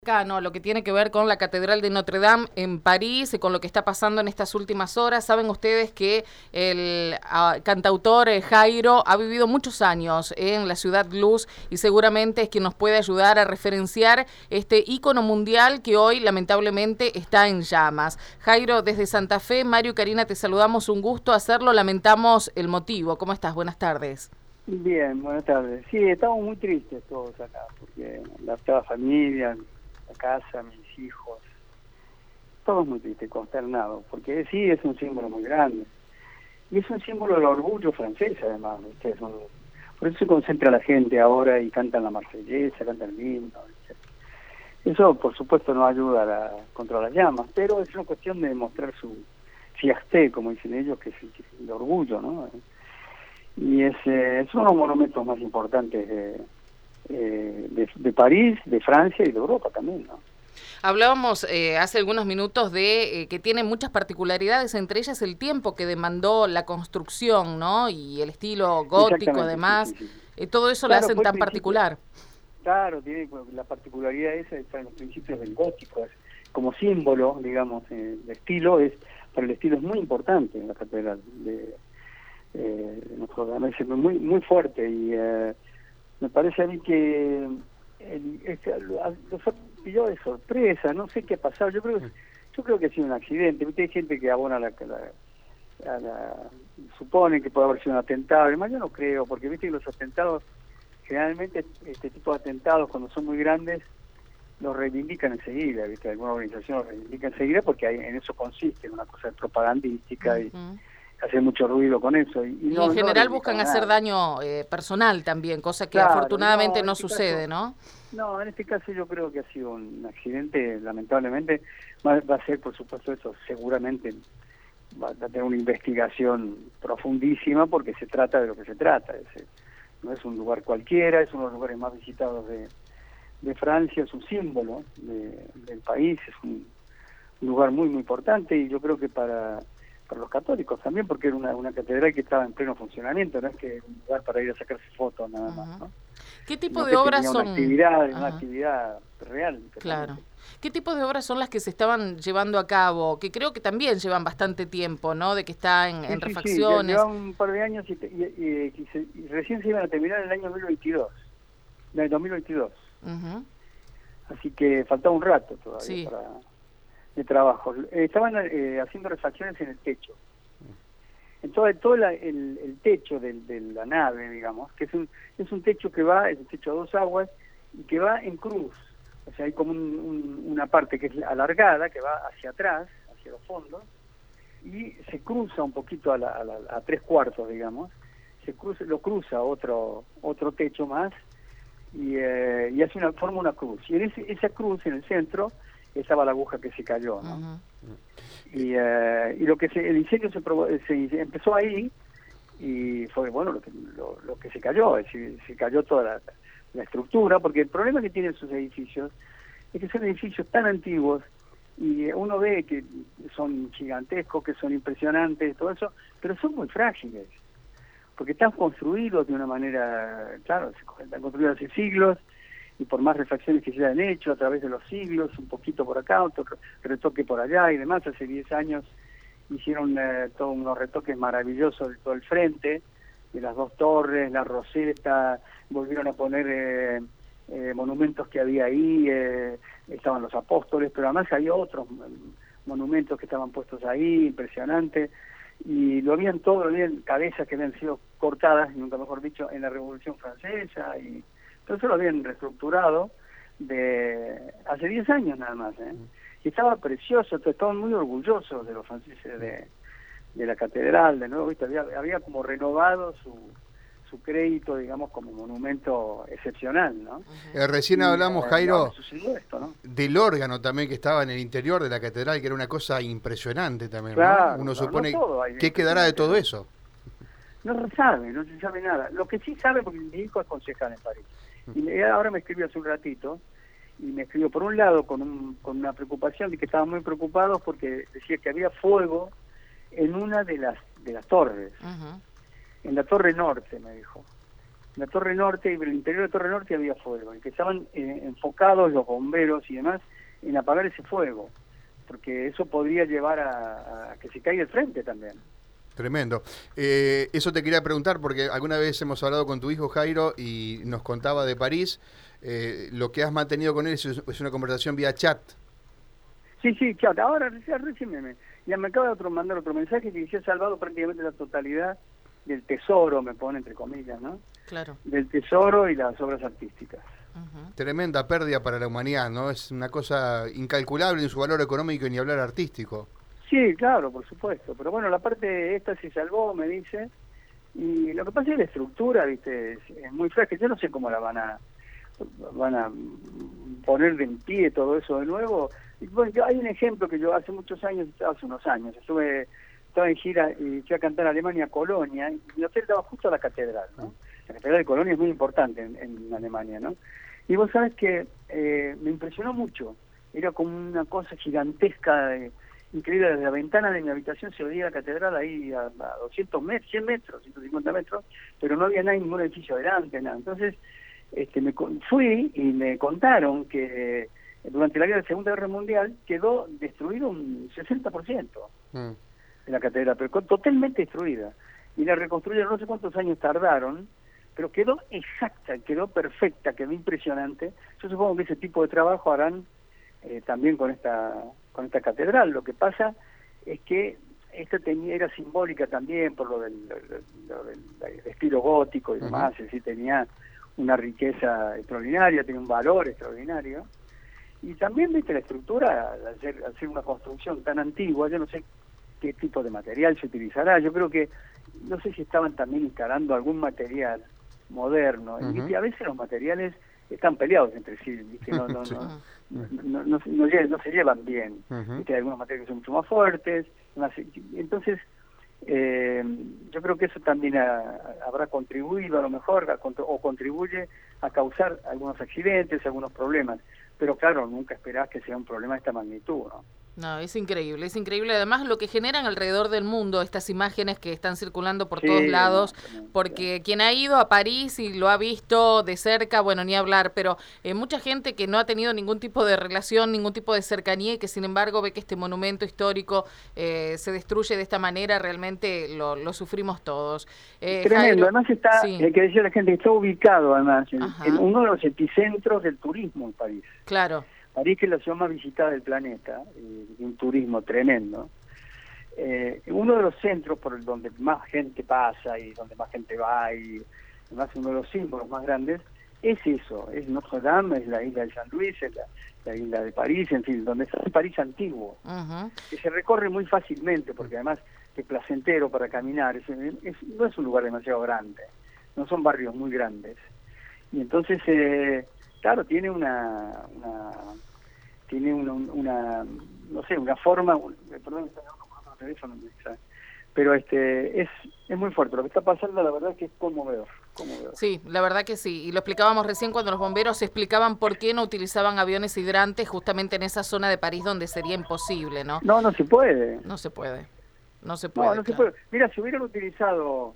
Acá, ¿no? Lo que tiene que ver con la Catedral de Notre Dame en París, con lo que está pasando en estas últimas horas. Saben ustedes que el cantautor Jairo ha vivido muchos años en la Ciudad Luz y seguramente es quien nos puede ayudar a referenciar este ícono mundial que hoy lamentablemente está en llamas. Jairo, desde Santa Fe, Mario y Karina, te saludamos, un gusto hacerlo, lamentamos el motivo. ¿Cómo estás? Buenas tardes. Bien, buenas tardes. Sí, estamos muy tristes todos acá, porque toda la familia, la casa, mis hijos, todos muy tristes, consternados, porque sí, es un símbolo muy grande. Y es un símbolo del orgullo francés, además. Por eso se concentra la gente ahora y cantan la marsellesa, cantan el himno. Eso, por supuesto, no ayuda contra las llamas, pero es una cuestión de demostrar su fierté, como dicen ellos, que es el orgullo, ¿no? Y es uno de los monumentos más importantes de París, de Francia y de Europa también, ¿no? Hablábamos hace algunos minutos de que tiene muchas particularidades, entre ellas el tiempo que demandó la construcción, ¿no? Y el estilo gótico, además, sí. Todo eso claro, lo hacen tan particular. Claro, tiene la particularidad esa, está en los principios del gótico, como símbolo, digamos, de estilo, para el estilo es muy importante en la catedral de Notre Dame, es muy fuerte, y me parece a mí que lo pilló de sorpresa, no sé qué ha pasado. Yo creo que ha sido un accidente. Hay gente que abona supone que puede haber sido un atentado, además yo no creo, porque viste que los atentados, generalmente este tipo de atentados, cuando son muy grandes, los reivindican enseguida, viste, alguna organización los reivindica enseguida, porque en eso consiste, en una cosa propagandística, y hace mucho ruido con eso. Y en general buscan hacer daño personal también, cosa que claro, afortunadamente no sucede, ¿no? No, en este caso yo creo que ha sido un accidente, lamentablemente. Va a ser, por supuesto, eso seguramente va a tener una investigación profundísima, porque se trata de lo que se trata. No es un lugar cualquiera, es uno de los lugares más visitados de Francia, es un símbolo del país, es un lugar muy importante, y yo creo que para los católicos también, porque era una catedral que estaba en pleno funcionamiento, no es que un lugar para ir a sacarse fotos nada más, ¿no? ¿Qué tipo de obras son? Una actividad real. Claro. ¿Qué tipo de obras son las que se estaban llevando a cabo? Que creo que también llevan bastante tiempo, ¿no? De que está en refacciones. Sí, llevan un par de años y recién se iban a terminar en el año 2022. Así que faltaba un rato todavía de trabajo. Estaban haciendo refacciones en el techo. En todo el techo de la nave, digamos, que es un techo que es un techo a dos aguas y que va en cruz. O sea, hay como una parte que es alargada, que va hacia atrás, hacia los fondos, y se cruza un poquito a tres cuartos, digamos. Lo cruza otro techo más y forma una cruz. Y en esa cruz, en el centro, estaba la aguja que se cayó, ¿no? Y el incendio se empezó ahí, y fue lo que se cayó, es decir, se cayó toda la estructura, porque el problema que tienen sus edificios es que son edificios tan antiguos, y uno ve que son gigantescos, que son impresionantes, todo eso, pero son muy frágiles, porque están construidos de una manera, claro, están construidos hace siglos, y por más refacciones que se hayan hecho a través de los siglos, un poquito por acá, otro retoque por allá y demás. Hace 10 años hicieron todos unos retoques maravillosos de todo el frente, de las dos torres, la roseta, volvieron a poner monumentos que había ahí, estaban los apóstoles, pero además había otros monumentos que estaban puestos ahí, impresionantes, y lo habían cabezas que habían sido cortadas, nunca mejor dicho, en la Revolución Francesa, y todo eso lo habían reestructurado hace 10 años nada más, y estaba precioso, estaban muy orgullosos de los franceses de la catedral, de nuevo, ¿viste? Había como renovado su crédito, digamos, como monumento excepcional, ¿no? Recién hablamos, Jairo, esto, ¿no? del órgano también que estaba en el interior de la catedral, que era una cosa impresionante también, claro, ¿no? Uno supone, no ¿qué quedará de todo eso? No se sabe nada. Lo que sí sabe, porque mi hijo es concejal en París, y ahora me escribió hace un ratito, y me escribió por un lado con una preocupación de que estaban muy preocupados porque decía que había fuego en una de las torres, en la torre norte, me dijo, la Torre Norte, y en el interior de Torre Norte había fuego, y que estaban enfocados los bomberos y demás en apagar ese fuego, porque eso podría llevar a que se caiga el frente también. Tremendo. Eso te quería preguntar, porque alguna vez hemos hablado con tu hijo Jairo y nos contaba de París. Lo que has mantenido con él es una conversación vía chat. Sí, chat. Ahora recién ya me acaba de mandar otro mensaje que dice: ha salvado prácticamente la totalidad del tesoro, me pone entre comillas, ¿no? Claro. Del tesoro y las obras artísticas. Tremenda pérdida para la humanidad, ¿no? Es una cosa incalculable en su valor económico y ni hablar artístico. Sí, claro, por supuesto. Pero bueno, la parte esta se salvó, me dice. Y lo que pasa es que la estructura, viste, es muy frágil. Yo no sé cómo la van a poner de en pie todo eso de nuevo. Y bueno, hay un ejemplo que yo hace unos años, estaba en gira y fui a cantar a Alemania, Colonia, y mi hotel estaba justo a la catedral, ¿no? La catedral de Colonia es muy importante en Alemania, ¿no? Y vos sabés que me impresionó mucho. Era como una cosa gigantesca, increíble. Desde la ventana de mi habitación se veía la catedral ahí a 200 metros, 100 metros, 150 metros, pero no había ningún edificio adelante, nada. Entonces, fui y me contaron que durante la Segunda Guerra Mundial quedó destruido un 60% de la catedral, pero totalmente destruida. Y la reconstruyeron, no sé cuántos años tardaron, pero quedó exacta, quedó perfecta, quedó impresionante. Yo supongo que ese tipo de trabajo harán también con esta catedral. Lo que pasa es que esta era simbólica también por lo del estilo gótico y demás, es decir, tenía una riqueza extraordinaria, tenía un valor extraordinario. Y también, viste, la estructura, al ser una construcción tan antigua, yo no sé qué tipo de material se utilizará. Yo creo que, no sé si estaban también instalando algún material moderno. Y a veces los materiales están peleados entre sí, ¿viste? No se llevan bien. ¿Viste? Hay algunos materiales que son mucho más fuertes. Entonces, yo creo que eso también habrá contribuido a lo mejor, o contribuye a causar algunos accidentes, algunos problemas. Pero claro, nunca esperás que sea un problema de esta magnitud, ¿no? No, es increíble, es increíble. Además, lo que generan alrededor del mundo estas imágenes que están circulando por todos lados, porque quien ha ido a París y lo ha visto de cerca, bueno, ni hablar, pero mucha gente que no ha tenido ningún tipo de relación, ningún tipo de cercanía y que sin embargo ve que este monumento histórico se destruye de esta manera, realmente lo sufrimos todos. Tremendo, Jairo, además está, hay que decir a la gente, está ubicado además en uno de los epicentros del turismo en París. Claro. París, que es la ciudad más visitada del planeta, un turismo tremendo. Uno de los centros por donde más gente pasa y donde más gente va, y además uno de los símbolos más grandes, es eso, es Notre Dame, es la isla de San Luis, es la isla de París, en fin, donde está el París antiguo, que se recorre muy fácilmente, porque además es placentero para caminar, no es un lugar demasiado grande, no son barrios muy grandes. Y entonces, claro, tiene una no sé, una forma, perdón, está con el teléfono, pero es muy fuerte. Lo que está pasando, la verdad es que es conmovedor. Sí, la verdad que sí. Y lo explicábamos recién cuando los bomberos explicaban por qué no utilizaban aviones hidrantes justamente en esa zona de París donde sería imposible, ¿no? No se puede. No se puede. Se puede. Mira, si hubieran utilizado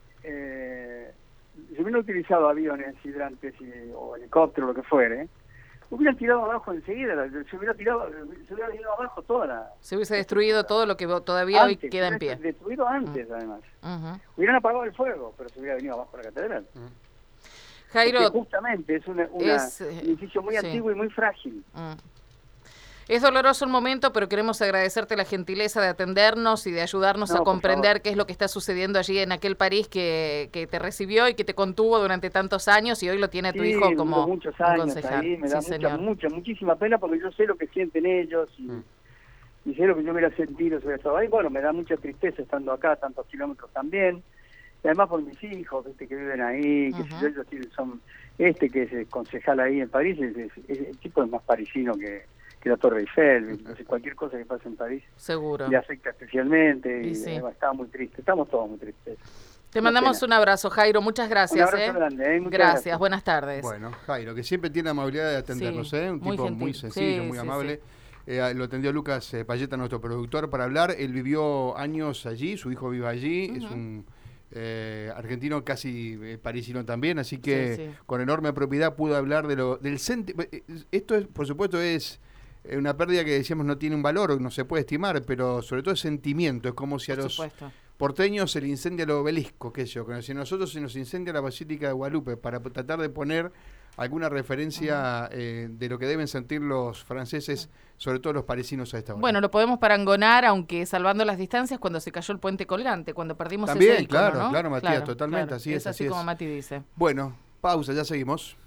aviones hidrantes o helicópteros, lo que fuere, hubieran tirado abajo enseguida, se hubiera venido abajo toda la... Se hubiese destruido todo lo que todavía hoy queda en pie. Destruido antes, además. Hubieran apagado el fuego, pero se hubiera venido abajo la catedral. Jairo... Porque justamente es un edificio muy antiguo y muy frágil. Es doloroso el momento, pero queremos agradecerte la gentileza de atendernos y de ayudarnos a comprender qué es lo que está sucediendo allí en aquel París que te recibió y que te contuvo durante tantos años y hoy lo tiene a tu hijo como muchos años concejal. Ahí, me da muchísima pena porque yo sé lo que sienten ellos y sé lo que yo hubiera sentido si hubiera estado ahí. Bueno, me da mucha tristeza estando acá, tantos kilómetros también. Y además por mis hijos, que viven ahí, que ellos son que es concejal ahí en París, el tipo es más parisino que la Torre Eiffel, entonces cualquier cosa que pase en París seguro le afecta especialmente y estaba muy triste, estamos todos muy tristes. Te mandamos un abrazo, Jairo, muchas gracias. Un abrazo grande, muchas gracias, buenas tardes. Bueno, Jairo, que siempre tiene la amabilidad de atendernos, un tipo muy sencillo, muy amable. Lo atendió Lucas Payeta, nuestro productor, para hablar. Él vivió años allí, su hijo vive allí, argentino casi parisino también, así que con enorme propiedad pudo hablar del esto es, por supuesto, es una pérdida que decíamos no tiene un valor, no se puede estimar, pero sobre todo es sentimiento, es como si a los porteños se le incendia el obelisco, qué sé yo, si a nosotros se nos incendia la Basílica de Guadalupe, para tratar de poner alguna referencia de lo que deben sentir los franceses, sobre todo los parisinos a esta hora. Bueno, lo podemos parangonar, aunque salvando las distancias, cuando se cayó el puente colgante, cuando perdimos también, ese ícono, claro, ¿no? claro, Matías, totalmente, claro. así es. Así como Mati dice. Bueno, pausa, ya seguimos.